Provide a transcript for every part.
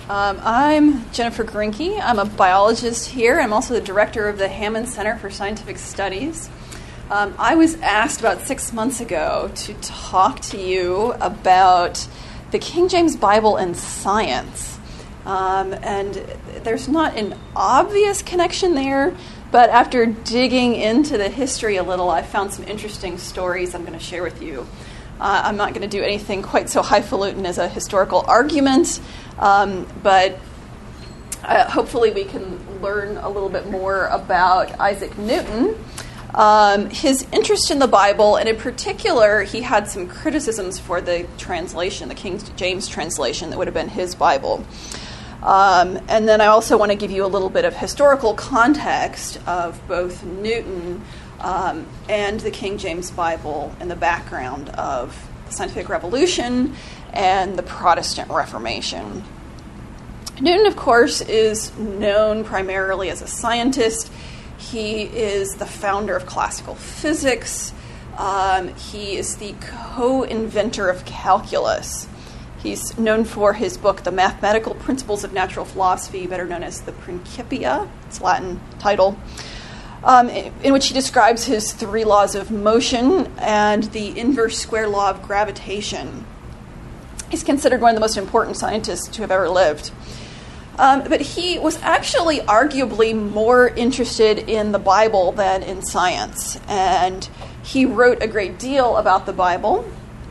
I'm Jennifer Grinke. I'm a biologist here. I'm also the director of the Hammond Center for Scientific Studies. I was asked about 6 months ago to talk to you about the King James Bible and science. And there's not an obvious connection there, but after digging into the history a little, I found some interesting stories I'm going to share with you. I'm not going to do anything quite so highfalutin as a historical argument, but hopefully we can learn a little bit more about Isaac Newton. His interest in the Bible, and in particular, he had some criticisms for the translation, the King James translation that would have been his Bible. And then I also want to give you a little bit of historical context of both Newton and the King James Bible and the background of the Scientific Revolution and the Protestant Reformation. Newton, of course, is known primarily as a scientist. He is the founder of classical physics. He is the co-inventor of calculus. He's known for his book, The Mathematical Principles of Natural Philosophy, better known as the Principia, its Latin title, in which he describes his 3 laws of motion and the inverse square law of gravitation. He's considered one of the most important scientists to have ever lived. But he was actually arguably more interested in the Bible than in science, and he wrote a great deal about the Bible.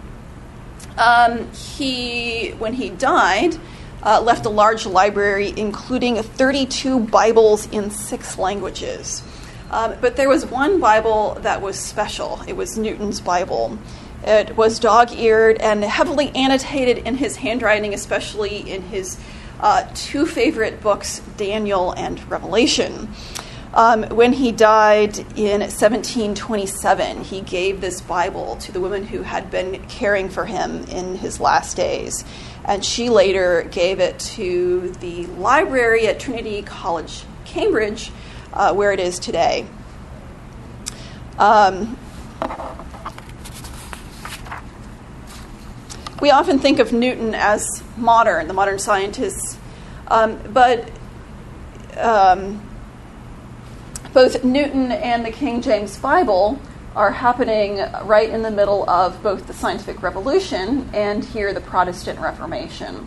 When he died, left a large library including 32 Bibles in 6 languages. But there was one Bible that was special. It was Newton's Bible. It was dog-eared and heavily annotated in his handwriting, especially in his 2 favorite books, Daniel and Revelation. When he died in 1727, he gave this Bible to the woman who had been caring for him in his last days. And she later gave it to the library at Trinity College, Cambridge, where it is today. We often think of Newton as modern, the modern scientists, but both Newton and the King James Bible are happening right in the middle of both the Scientific Revolution and here the Protestant Reformation.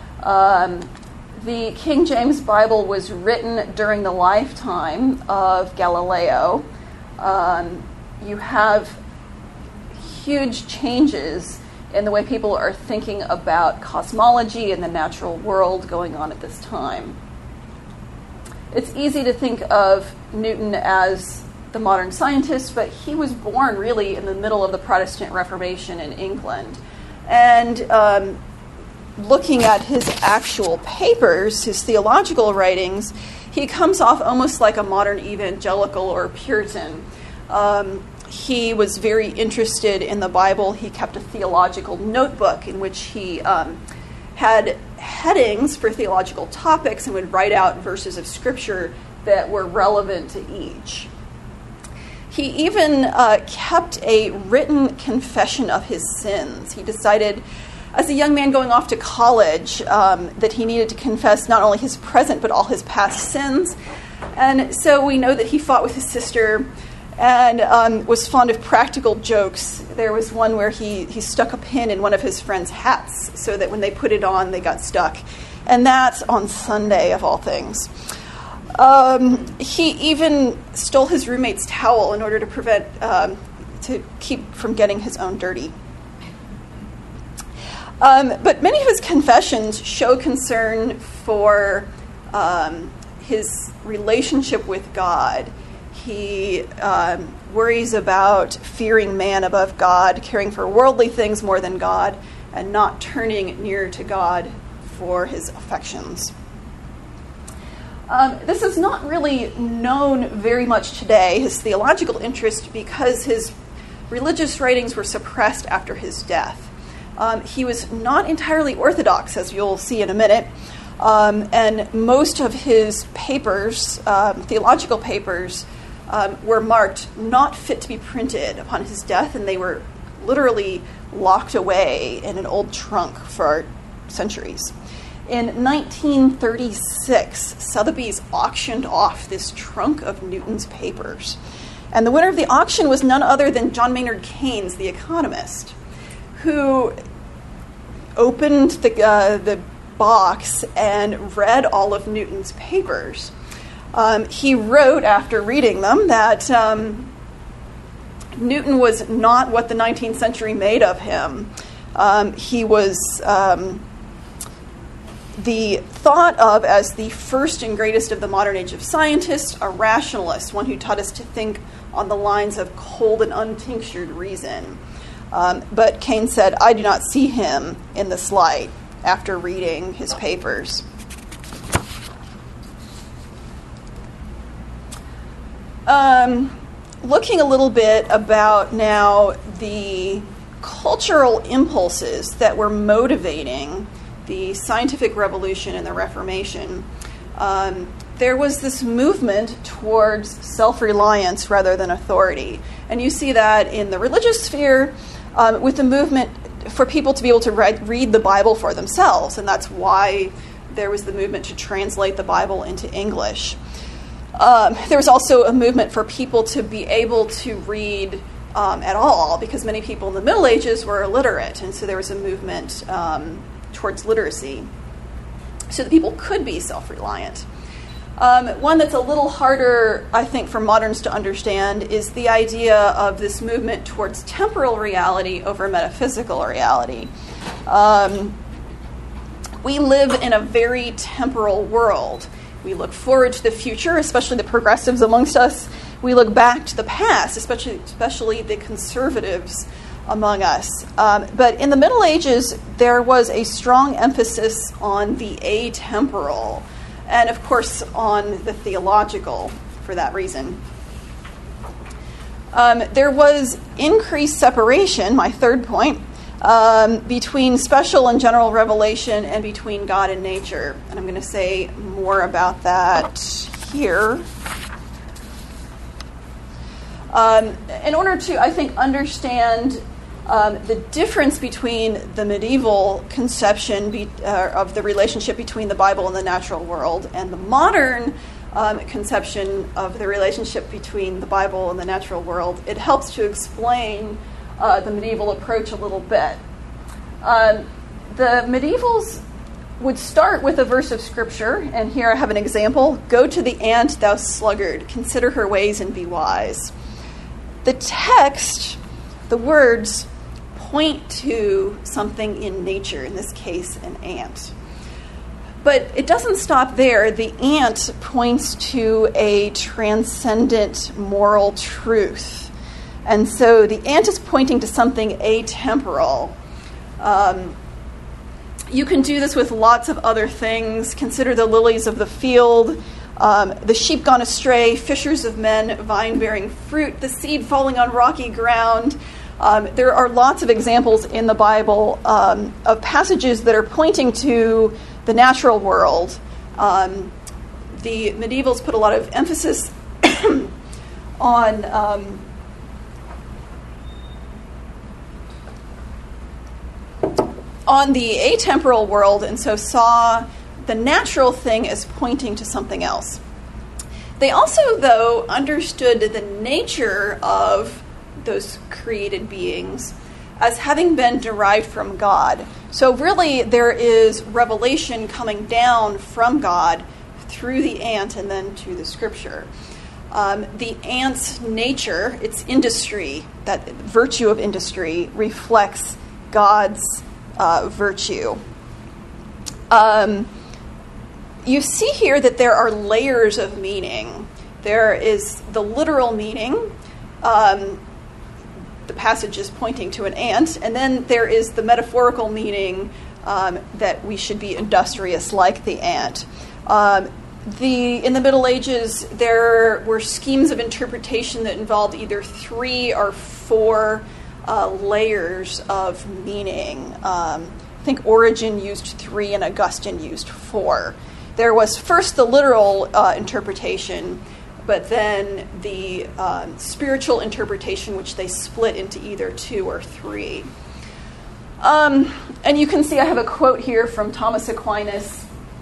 The King James Bible was written during the lifetime of Galileo. You have huge changes in the way people are thinking about cosmology and the natural world going on at this time. It's easy to think of Newton as the modern scientist, but he was born really in the middle of the Protestant Reformation in England. And looking at his actual papers, his theological writings, he comes off almost like a modern evangelical or Puritan. He was very interested in the Bible. He kept a theological notebook in which he had headings for theological topics and would write out verses of Scripture that were relevant to each. He even kept a written confession of his sins. He decided, as a young man going off to college, that he needed to confess not only his present but all his past sins. And so we know that he fought with his sister and was fond of practical jokes. There was one where he stuck a pin in one of his friend's hats so that when they put it on, they got stuck. And that's on Sunday, of all things. He even stole his roommate's towel in order to keep from getting his own dirty. But many of his confessions show concern for his relationship with God. He worries about fearing man above God, caring for worldly things more than God, and not turning near to God for his affections. This is not really known very much today, his theological interest, because his religious writings were suppressed after his death. He was not entirely orthodox, as you'll see in a minute, and most of his papers, theological papers, were marked not fit to be printed upon his death, and they were literally locked away in an old trunk for centuries. In 1936, Sotheby's auctioned off this trunk of Newton's papers. And the winner of the auction was none other than John Maynard Keynes, the economist, who opened the box and read all of Newton's papers. He wrote, after reading them, that Newton was not what the 19th century made of him. He was the thought of as the first and greatest of the modern age of scientists, a rationalist, one who taught us to think on the lines of cold and untinctured reason. But Keynes said, I do not see him in this light after reading his papers. Looking a little bit about now the cultural impulses that were motivating the scientific revolution and the Reformation, there was this movement towards self-reliance rather than authority. And you see that in the religious sphere with the movement for people to be able to read the Bible for themselves. And that's why there was the movement to translate the Bible into English. There was also a movement for people to be able to read at all, because many people in the Middle Ages were illiterate. And so there was a movement towards literacy so that people could be self-reliant. One that's a little harder, I think, for moderns to understand is the idea of this movement towards temporal reality over metaphysical reality. We live in a very temporal world. We look forward to the future, especially the progressives amongst us. We look back to the past, especially the conservatives among us. But in the Middle Ages, there was a strong emphasis on the atemporal, and of course on the theological for that reason. There was increased separation, my third point, between special and general revelation and between God and nature. And I'm going to say more about that here. In order to, I think, understand the difference between the medieval conception of the relationship between the Bible and the natural world and the modern conception of the relationship between the Bible and the natural world, it helps to explain the medieval approach a little bit. The medievals would start with a verse of Scripture, and here I have an example. Go to the ant, thou sluggard, consider her ways and be wise. The text, the words, point to something in nature, in this case, an ant. But it doesn't stop there. The ant points to a transcendent moral truth. And so the ant is pointing to something atemporal. You can do this with lots of other things. Consider the lilies of the field, the sheep gone astray, fishers of men, vine-bearing fruit, the seed falling on rocky ground. There are lots of examples in the Bible of passages that are pointing to the natural world. The medievals put a lot of emphasis on the atemporal world, and so saw the natural thing as pointing to something else. They also, though, understood the nature of those created beings as having been derived from God. So really, there is revelation coming down from God through the ant and then to the Scripture. The ant's nature, its industry, that virtue of industry, reflects God's virtue. You see here that there are layers of meaning. There is the literal meaning. The passage is pointing to an ant, and then there is the metaphorical meaning that we should be industrious like the ant. In the Middle Ages, there were schemes of interpretation that involved either 3 or 4 layers of meaning. I think Origen used 3 and Augustine used 4. There was first the literal interpretation, but then the spiritual interpretation, which they split into either 2 or 3. And you can see I have a quote here from Thomas Aquinas.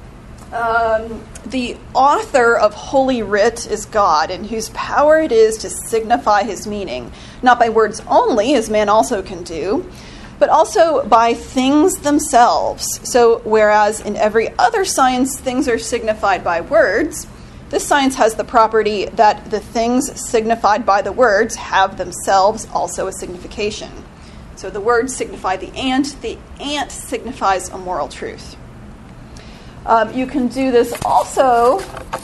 The author of Holy Writ is God, in whose power it is to signify his meaning, not by words only, as man also can do, but also by things themselves. So whereas in every other science things are signified by words, this science has the property that the things signified by the words have themselves also a signification. So the words signify the ant signifies a moral truth. You can do this also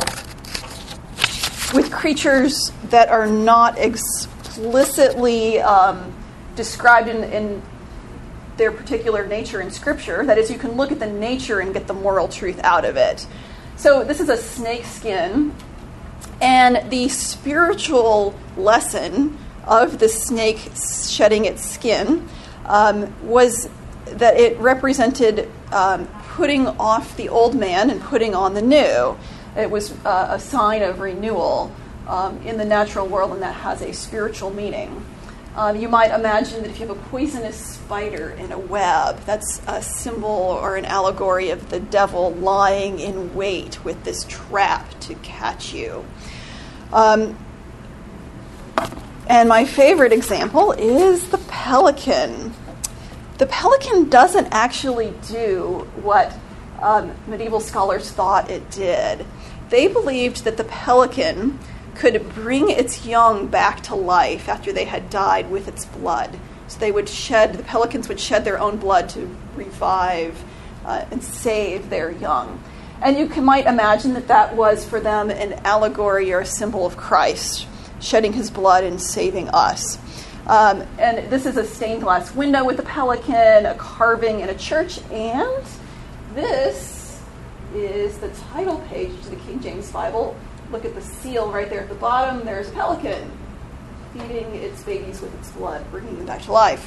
with creatures that are not explicitly described in their particular nature in Scripture. That is, you can look at the nature and get the moral truth out of it. So this is a snake skin, and the spiritual lesson of the snake shedding its skin was that it represented putting off the old man and putting on the new. It was a sign of renewal in the natural world, and that has a spiritual meaning. You might imagine that if you have a poisonous spider in a web, that's a symbol or an allegory of the devil lying in wait with this trap to catch you. And my favorite example is the pelican. The pelican doesn't actually do what medieval scholars thought it did. They believed that the pelican could bring its young back to life after they had died with its blood. So the pelicans would shed their own blood to revive and save their young. And you might imagine that was for them an allegory or a symbol of Christ, shedding his blood and saving us. And this is a stained glass window with a pelican, a carving in a church, and this is the title page to the King James Bible. Look at the seal right there at the bottom. There's a pelican feeding its babies with its blood, bringing them back to life.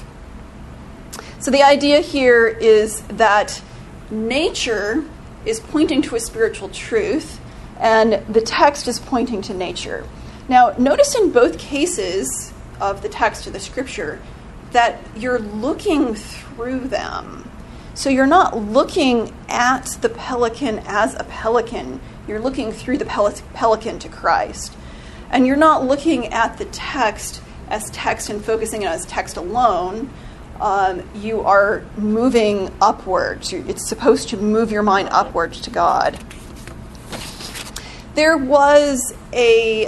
So the idea here is that nature is pointing to a spiritual truth, and the text is pointing to nature. Now, notice in both cases of the text of the Scripture that you're looking through them. So you're not looking at the pelican as a pelican. You're looking through the pelican to Christ. And you're not looking at the text as text and focusing on it as text alone. You are moving upwards. It's supposed to move your mind upwards to God. There was a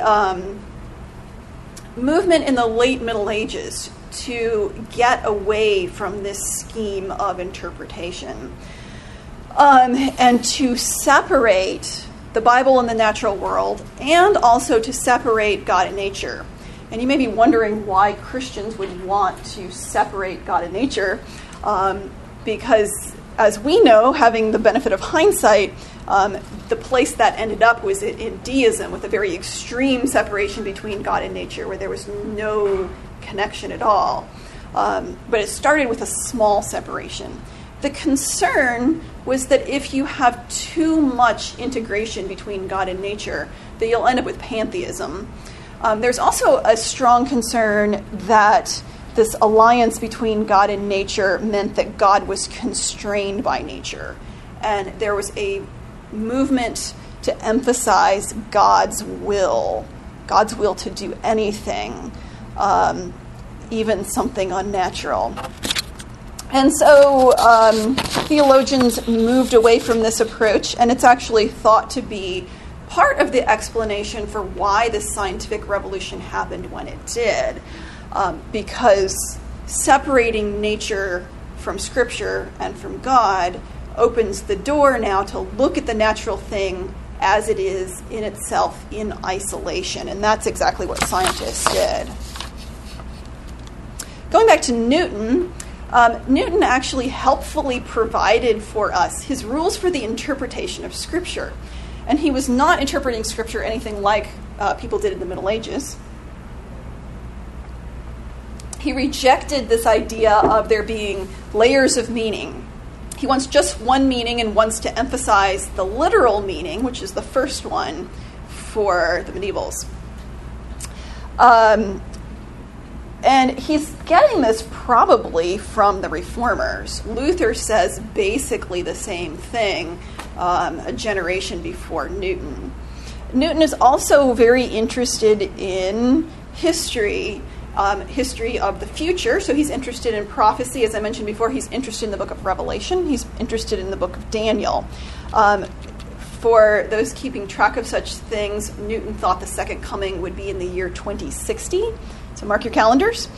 movement in the late Middle Ages to get away from this scheme of interpretation and to separate the Bible and the natural world, and also to separate God and nature. And you may be wondering why Christians would want to separate God and nature, because as we know, having the benefit of hindsight, the place that ended up was in deism, with a very extreme separation between God and nature, where there was no connection at all. But it started with a small separation. The concern was that if you have too much integration between God and nature, that you'll end up with pantheism. There's also a strong concern that this alliance between God and nature meant that God was constrained by nature. And there was a movement to emphasize God's will to do anything, even something unnatural. And so theologians moved away from this approach, and it's actually thought to be part of the explanation for why the scientific revolution happened when it did, because separating nature from Scripture and from God opens the door now to look at the natural thing as it is in itself in isolation, and that's exactly what scientists did. Going back to Newton, Newton actually helpfully provided for us his rules for the interpretation of Scripture. And he was not interpreting Scripture anything like people did in the Middle Ages. He rejected this idea of there being layers of meaning. He wants just one meaning and wants to emphasize the literal meaning, which is the first one for the medievals. And he's getting this probably from the Reformers. Luther says basically the same thing a generation before Newton. Newton is also very interested in history, history of the future. So he's interested in prophecy. As I mentioned before, he's interested in the book of Revelation. He's interested in the book of Daniel. For those keeping track of such things, Newton thought the second coming would be in the year 2060. So mark your calendars.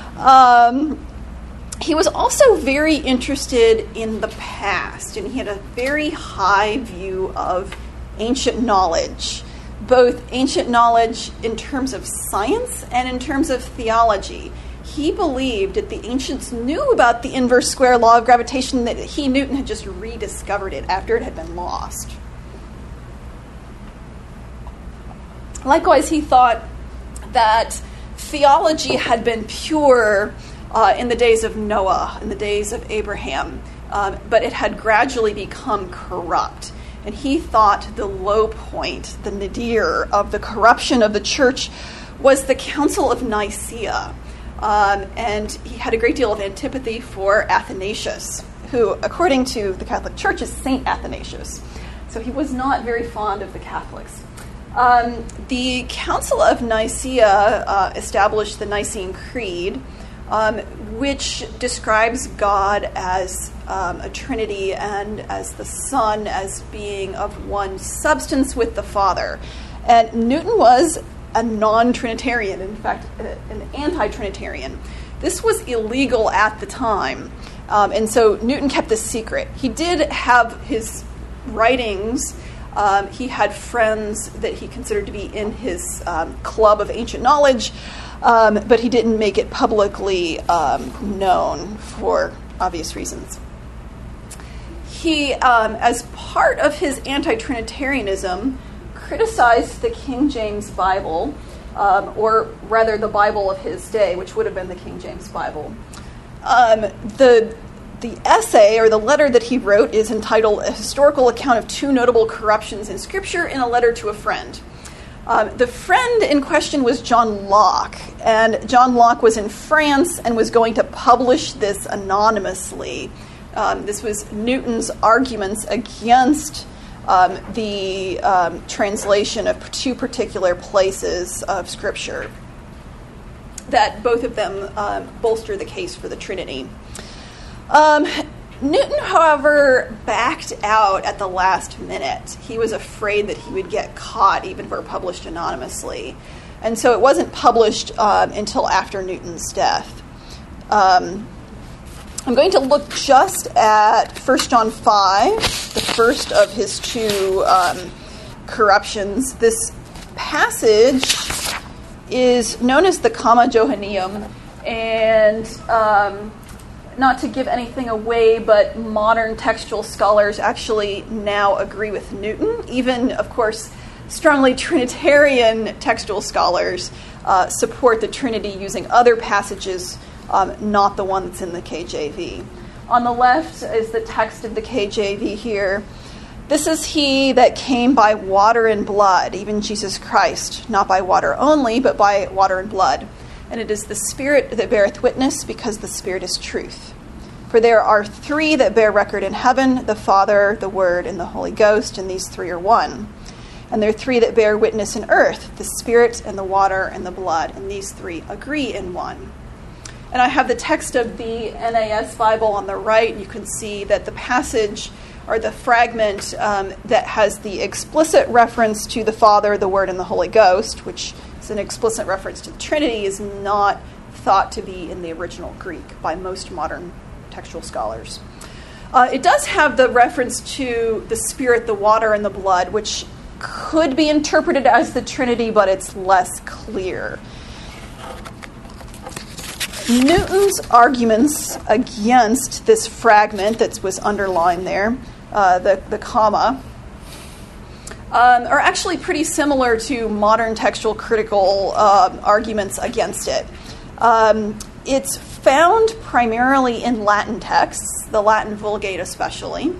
He was also very interested in the past, and he had a very high view of ancient knowledge, both ancient knowledge in terms of science and in terms of theology. He believed that the ancients knew about the inverse square law of gravitation, that he, Newton, had just rediscovered it after it had been lost. Likewise, he thought that theology had been pure in the days of Noah, in the days of Abraham, but it had gradually become corrupt. And he thought the low point, the nadir of the corruption of the church was the Council of Nicaea. And he had a great deal of antipathy for Athanasius, who, according to the Catholic Church, is Saint Athanasius. So he was not very fond of the Catholics. The Council of Nicaea established the Nicene Creed, which describes God as a Trinity and as the Son as being of one substance with the Father. And Newton was a non-Trinitarian, in fact, an anti-Trinitarian. This was illegal at the time, and so Newton kept this secret. He did have his writings. He had friends that he considered to be in his club of ancient knowledge, but he didn't make it publicly known for obvious reasons. He, as part of his anti-Trinitarianism, criticized the King James Bible, or rather the Bible of his day, which would have been the King James Bible. The essay, or the letter that he wrote, is entitled A Historical Account of Two Notable Corruptions in Scripture in a Letter to a Friend. The friend in question was John Locke, and John Locke was in France and was going to publish this anonymously. This was Newton's arguments against the translation of two particular places of Scripture, that both of them bolster the case for the Trinity. Newton, however, backed out at the last minute. He was afraid that he would get caught even if it were published anonymously. And so it wasn't published until after Newton's death. I'm going to look just at 1 John 5, the first of his two corruptions. This passage is known as the Comma Johanneum, and not to give anything away, but modern textual scholars actually now agree with Newton. Even, of course, strongly Trinitarian textual scholars support the Trinity using other passages, not the one that's in the KJV. On the left is the text of the KJV here. This is he that came by water and blood, even Jesus Christ, not by water only, but by water and blood. And it is the Spirit that beareth witness, because the Spirit is truth. For there are three that bear record in heaven, the Father, the Word, and the Holy Ghost, and these three are one. And there are three that bear witness in earth, the Spirit, and the water, and the blood, and these three agree in one. And I have the text of the NAS Bible on the right. You can see that the passage, or the fragment that has the explicit reference to the Father, the Word, and the Holy Ghost, which is an explicit reference to the Trinity, is not thought to be in the original Greek by most modern textual scholars. It does have the reference to the Spirit, the water, and the blood, which could be interpreted as the Trinity, but it's less clear. Newton's arguments against this fragment that was underlined there, the comma, are actually pretty similar to modern textual critical arguments against it. It's found primarily in Latin texts, the Latin Vulgate especially,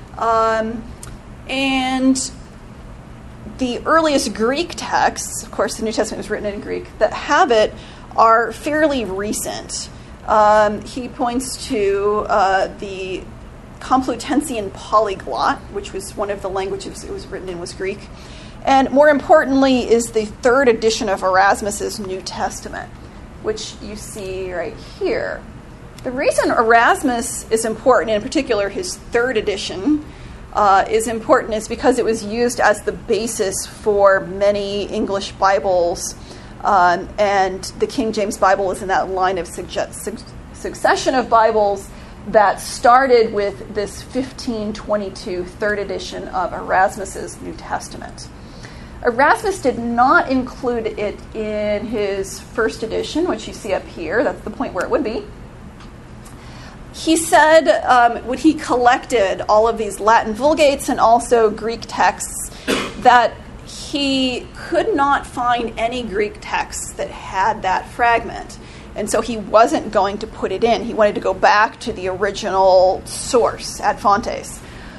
and the earliest Greek texts, of course the New Testament was written in Greek, that have it are fairly recent. He points to the Complutensian polyglot, which was one of the languages it was written in was Greek. And more importantly is the third edition of Erasmus's New Testament, which you see right here. The reason Erasmus is important, in particular his third edition, is important is because it was used as the basis for many English Bibles, and the King James Bible is in that line of succession of Bibles that started with this 1522 third edition of Erasmus's New Testament. Erasmus did not include it in his first edition, which you see up here. That's the point where it would be. He said when he collected all of these Latin Vulgates and also Greek texts that he could not find any Greek texts that had that fragment. And so he wasn't going to put it in. He wanted to go back to the original source, ad fontes.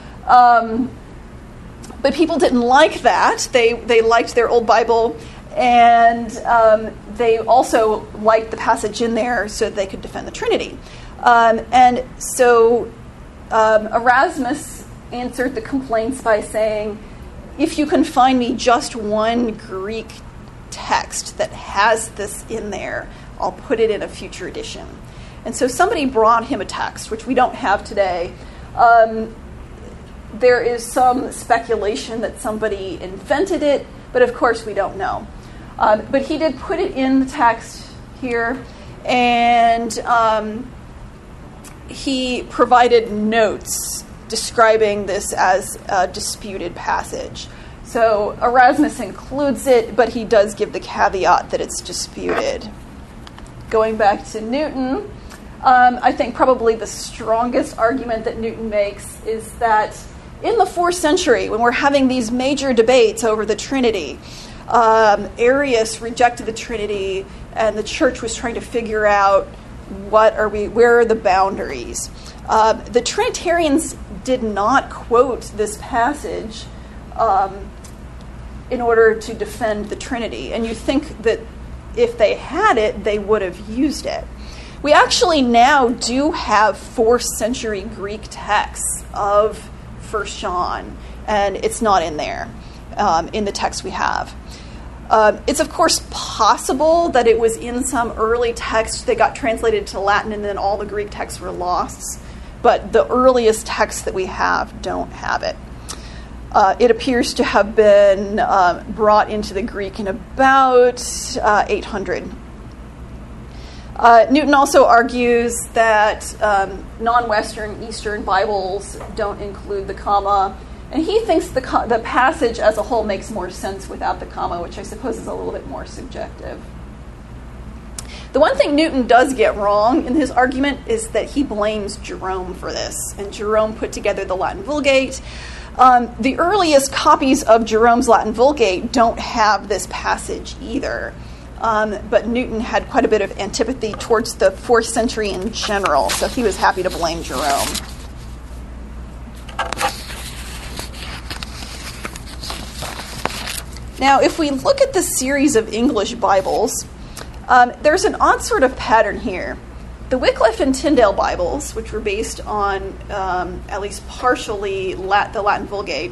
But people didn't like that. They liked their old Bible, and they also liked the passage in there so that they could defend the Trinity. And so Erasmus answered the complaints by saying, if you can find me just one Greek text that has this in there, I'll put it in a future edition. And so somebody brought him a text, which we don't have today. There is some speculation that somebody invented it, but of course we don't know. But he did put it in the text here, and he provided notes describing this as a disputed passage. So Erasmus includes it, but he does give the caveat that it's disputed. Going back to Newton, I think probably the strongest argument that Newton makes is that in the 4th century, when we're having these major debates over the Trinity, Arius rejected the Trinity, and the church was trying to figure out where are the boundaries. The Trinitarians did not quote this passage in order to defend the Trinity, and you think that if they had it, they would have used it. We actually now do have 4th century Greek texts of 1 John, and it's not in there in the text we have. It's of course possible that it was in some early text that got translated to Latin and then all the Greek texts were lost, but the earliest texts that we have don't have it. It appears to have been brought into the Greek in about 800. Newton also argues that non-Western Eastern Bibles don't include the comma, and he thinks the passage as a whole makes more sense without the comma, which I suppose is a little bit more subjective. The one thing Newton does get wrong in his argument is that he blames Jerome for this, and Jerome put together the Latin Vulgate. The earliest copies of Jerome's Latin Vulgate don't have this passage either. But Newton had quite a bit of antipathy towards the 4th century in general, so he was happy to blame Jerome. Now, if we look at the series of English Bibles, there's an odd sort of pattern here. The Wycliffe and Tyndale Bibles, which were based on at least partially the Latin Vulgate,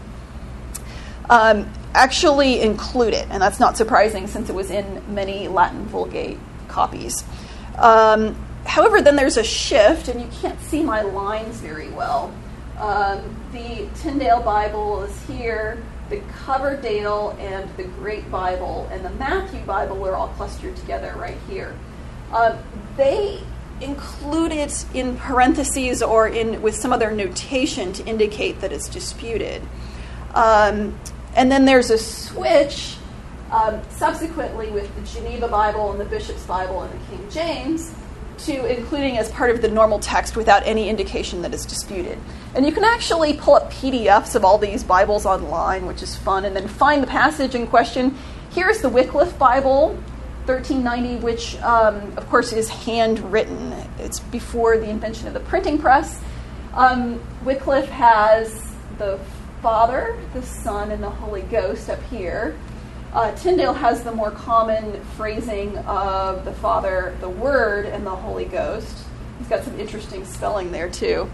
actually include it, and that's not surprising since it was in many Latin Vulgate copies. However, then there's a shift, and you can't see my lines very well. The Tyndale Bible is here, the Coverdale and the Great Bible and the Matthew Bible are all clustered together right here. They include it in parentheses or with some other notation to indicate that it's disputed. And then there's a switch subsequently with the Geneva Bible and the Bishop's Bible and the King James to including as part of the normal text without any indication that it's disputed. And you can actually pull up PDFs of all these Bibles online, which is fun, and then find the passage in question. Here's the Wycliffe Bible, 1390, which, of course, is handwritten. It's before the invention of the printing press. Wycliffe has the Father, the Son, and the Holy Ghost up here. Tyndale has the more common phrasing of the Father, the Word, and the Holy Ghost. He's got some interesting spelling there, too.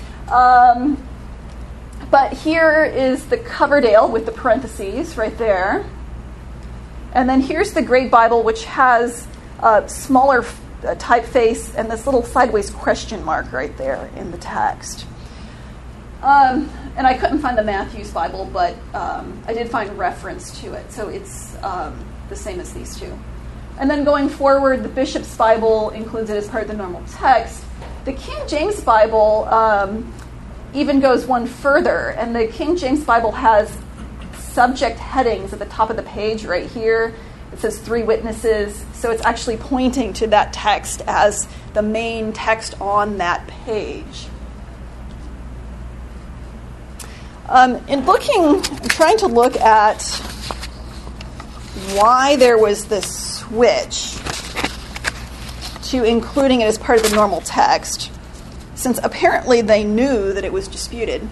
But here is the Coverdale with the parentheses right there. And then here's the Great Bible, which has a smaller typeface and this little sideways question mark right there in the text. And I couldn't find the Matthew's Bible, but I did find reference to it. So it's the same as these two. And then going forward, the Bishop's Bible includes it as part of the normal text. The King James Bible even goes one further. And the King James Bible has subject headings at the top of the page right here. It says 3 witnesses. So it's actually pointing to that text as the main text on that page. In looking, I'm trying to look at why there was this switch to including it as part of the normal text, since apparently they knew that it was disputed.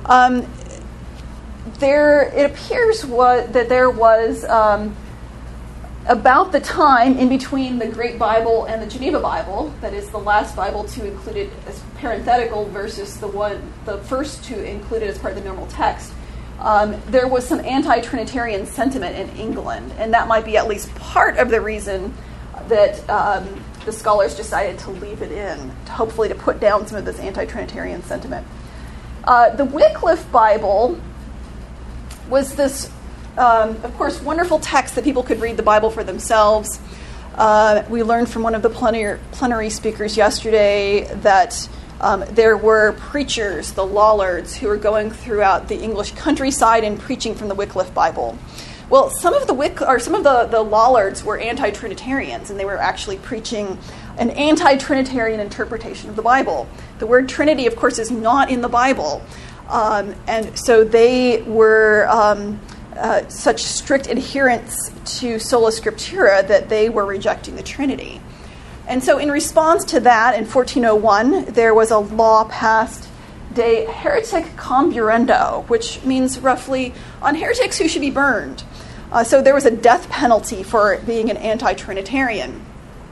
It appears that there was about the time in between the Great Bible and the Geneva Bible, that is the last Bible to include it as parenthetical versus the first to include it as part of the normal text, there was some anti-Trinitarian sentiment in England, and that might be at least part of the reason that the scholars decided to leave it in, hopefully to put down some of this anti-Trinitarian sentiment. The Wycliffe Bible was this, of course, wonderful text that people could read the Bible for themselves. We learned from one of the plenary speakers yesterday that there were preachers, the Lollards, who were going throughout the English countryside and preaching from the Wycliffe Bible. Well, some of the Lollards were anti-Trinitarians, and they were actually preaching an anti-Trinitarian interpretation of the Bible. The word Trinity, of course, is not in the Bible, and so they were such strict adherents to sola scriptura that they were rejecting the Trinity. And so in response to that, in 1401, there was a law passed, De Heretic Comburendo, which means roughly on heretics who should be burned. So there was a death penalty for being an anti-Trinitarian.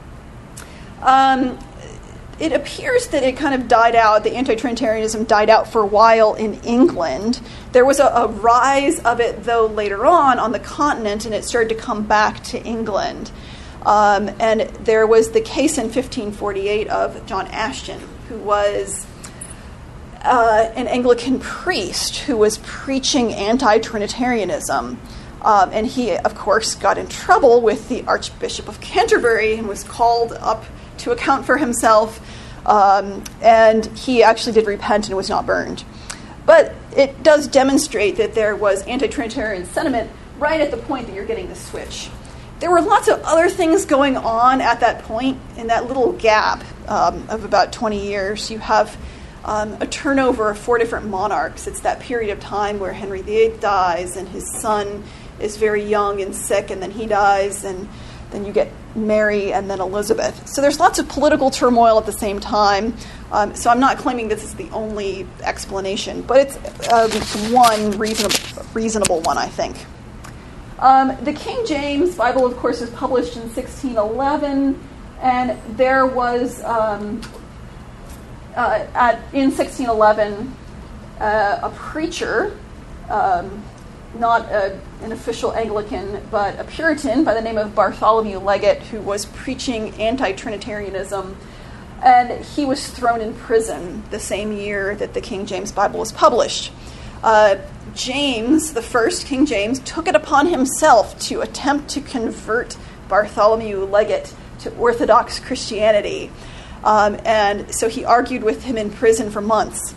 It appears that it kind of died out, the anti-Trinitarianism died out for a while in England. There was a rise of it, though, later on the continent, and it started to come back to England. And there was the case in 1548 of John Ashton, who was an Anglican priest who was preaching anti-Trinitarianism. And he, of course, got in trouble with the Archbishop of Canterbury and was called up to account for himself. And he actually did repent and was not burned. But it does demonstrate that there was anti-Trinitarian sentiment right at the point that you're getting the switch. There were lots of other things going on at that point. In that little gap of about 20 years, you have a turnover of 4 different monarchs. It's that period of time where Henry VIII dies and his son is very young and sick, and then he dies, and then you get Mary and then Elizabeth. So there's lots of political turmoil at the same time. So I'm not claiming this is the only explanation, but it's one reasonable one, I think. The King James Bible, of course, was published in 1611, and there was, in 1611, a preacher, not an official Anglican, but a Puritan by the name of Bartholomew Leggett, who was preaching anti-Trinitarianism, and he was thrown in prison the same year that the King James Bible was published. James, the first King James, took it upon himself to attempt to convert Bartholomew Leggett to Orthodox Christianity. And so he argued with him in prison for months.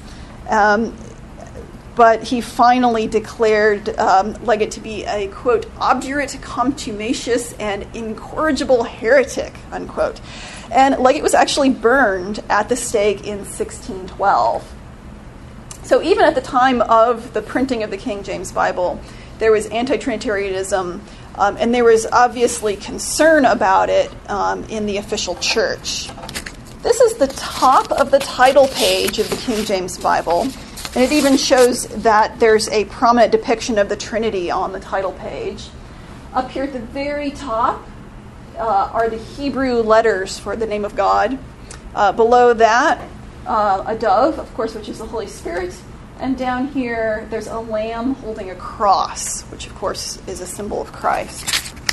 But he finally declared Leggett to be a, quote, obdurate, contumacious, and incorrigible heretic, unquote. And Leggett was actually burned at the stake in 1612. So even at the time of the printing of the King James Bible, there was anti-Trinitarianism, and there was obviously concern about it in the official church. This is the top of the title page of the King James Bible, and it even shows that there's a prominent depiction of the Trinity on the title page. Up here at the very top are the Hebrew letters for the name of God. Below that, a dove, of course, which is the Holy Spirit. And down here, there's a lamb holding a cross, which, of course, is a symbol of Christ.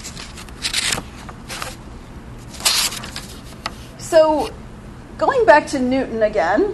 So, going back to Newton again,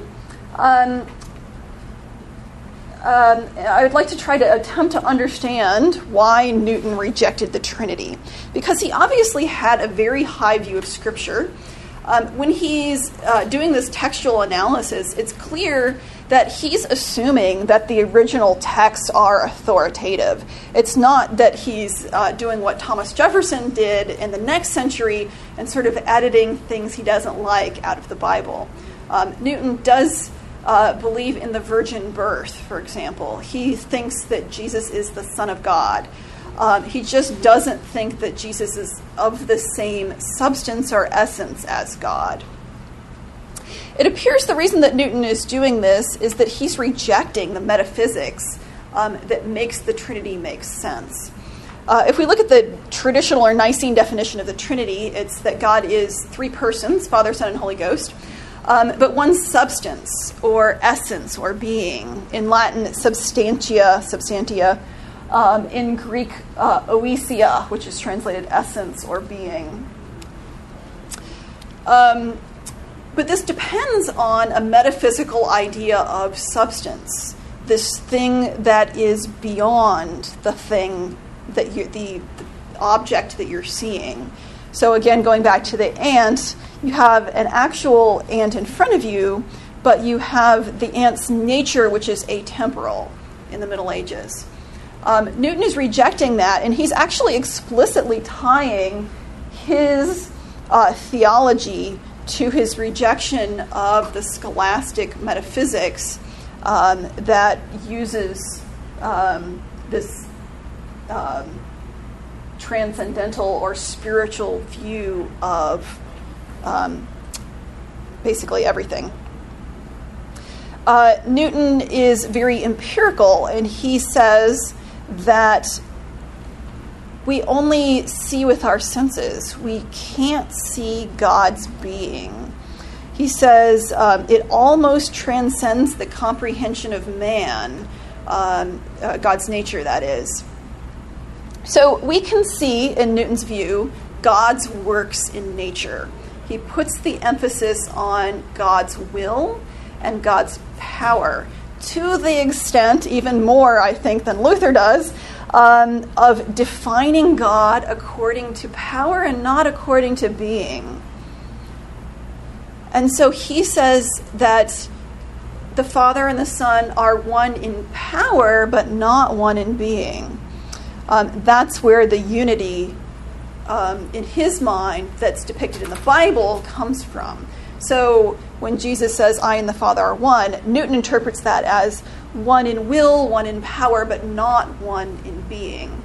I would like to try to attempt to understand why Newton rejected the Trinity, because he obviously had a very high view of Scripture. When he's doing this textual analysis, it's clear that he's assuming that the original texts are authoritative. It's not that he's doing what Thomas Jefferson did in the next century and sort of editing things he doesn't like out of the Bible. Newton does believe in the virgin birth, for example. He thinks that Jesus is the Son of God. He just doesn't think that Jesus is of the same substance or essence as God. It appears the reason that Newton is doing this is that he's rejecting the metaphysics that makes the Trinity make sense. If we look at the traditional or Nicene definition of the Trinity, it's that God is three persons, Father, Son, and Holy Ghost, but one substance or essence or being. In Latin, substantia. In Greek, ousia, which is translated essence or being. But this depends on a metaphysical idea of substance, this thing that is beyond the thing that the object that you're seeing. So again, going back to the ant, you have an actual ant in front of you, but you have the ant's nature, which is atemporal in the Middle Ages. Newton is rejecting that, and he's actually explicitly tying his theology to his rejection of the scholastic metaphysics that uses this transcendental or spiritual view of basically everything. Newton is very empirical, and he says that we only see with our senses. We can't see God's being. He says it almost transcends the comprehension of man, God's nature, that is. So we can see, in Newton's view, God's works in nature. He puts the emphasis on God's will and God's power, to the extent, even more, I think, than Luther does, of defining God according to power and not according to being. And so he says that the Father and the Son are one in power, but not one in being. That's where the unity in his mind that's depicted in the Bible comes from. So when Jesus says, I and the Father are one, Newton interprets that as one in will, one in power, but not one in being.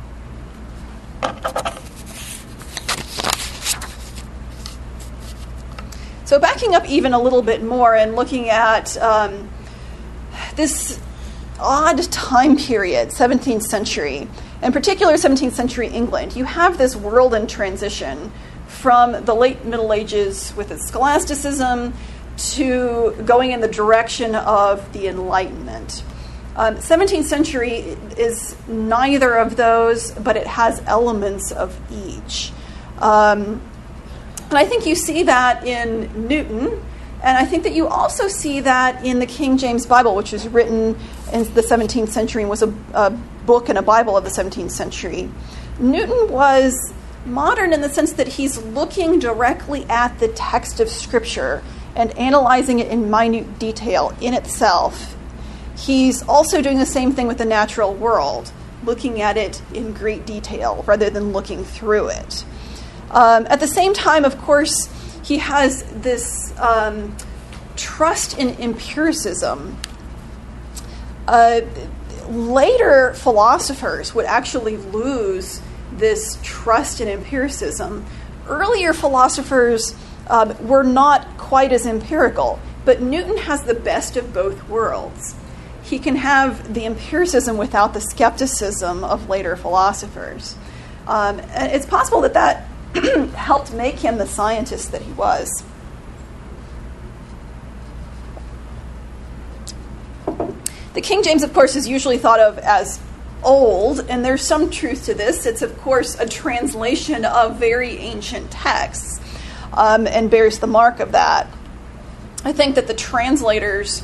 So backing up even a little bit more and looking at this odd time period, 17th century, in particular 17th century England, you have this world in transition from the late Middle Ages with its scholasticism to going in the direction of the Enlightenment. 17th century is neither of those, but it has elements of each. And I think you see that in Newton, and I think that you also see that in the King James Bible, which was written in the 17th century and was a book and a Bible of the 17th century. Newton was modern in the sense that he's looking directly at the text of Scripture and analyzing it in minute detail in itself. He's also doing the same thing with the natural world, looking at it in great detail rather than looking through it. At the same time, of course, he has this trust in empiricism. Later philosophers would actually lose this trust in empiricism. Earlier philosophers were not quite as empirical, but Newton has the best of both worlds. He can have the empiricism without the skepticism of later philosophers. And it's possible that helped make him the scientist that he was. The King James, of course, is usually thought of as old, and there's some truth to this. It's, of course, a translation of very ancient texts, and bears the mark of that. I think that the translators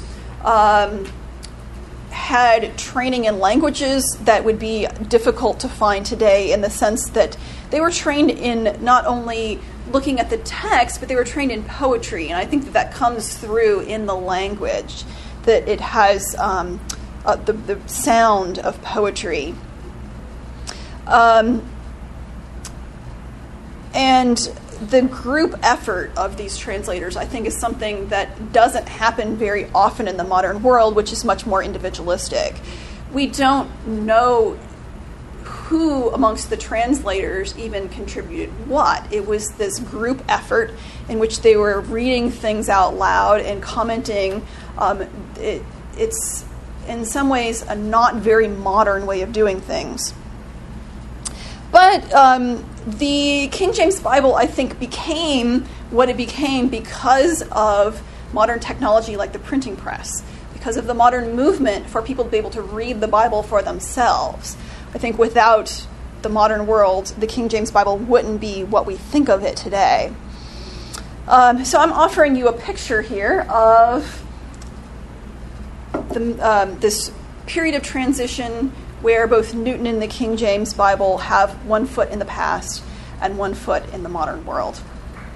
had training in languages that would be difficult to find today, in the sense that they were trained in not only looking at the text, but they were trained in poetry. And I think that comes through in the language, that it has the sound of poetry. And the group effort of these translators, I think, is something that doesn't happen very often in the modern world, which is much more individualistic. We don't know who amongst the translators even contributed what. It was this group effort in which they were reading things out loud and commenting. It's in some ways a not very modern way of doing things. But the King James Bible, I think, became what it became because of modern technology like the printing press, because of the modern movement for people to be able to read the Bible for themselves. I think without the modern world, the King James Bible wouldn't be what we think of it today. So I'm offering you a picture here of this period of transition where both Newton and the King James Bible have one foot in the past and one foot in the modern world.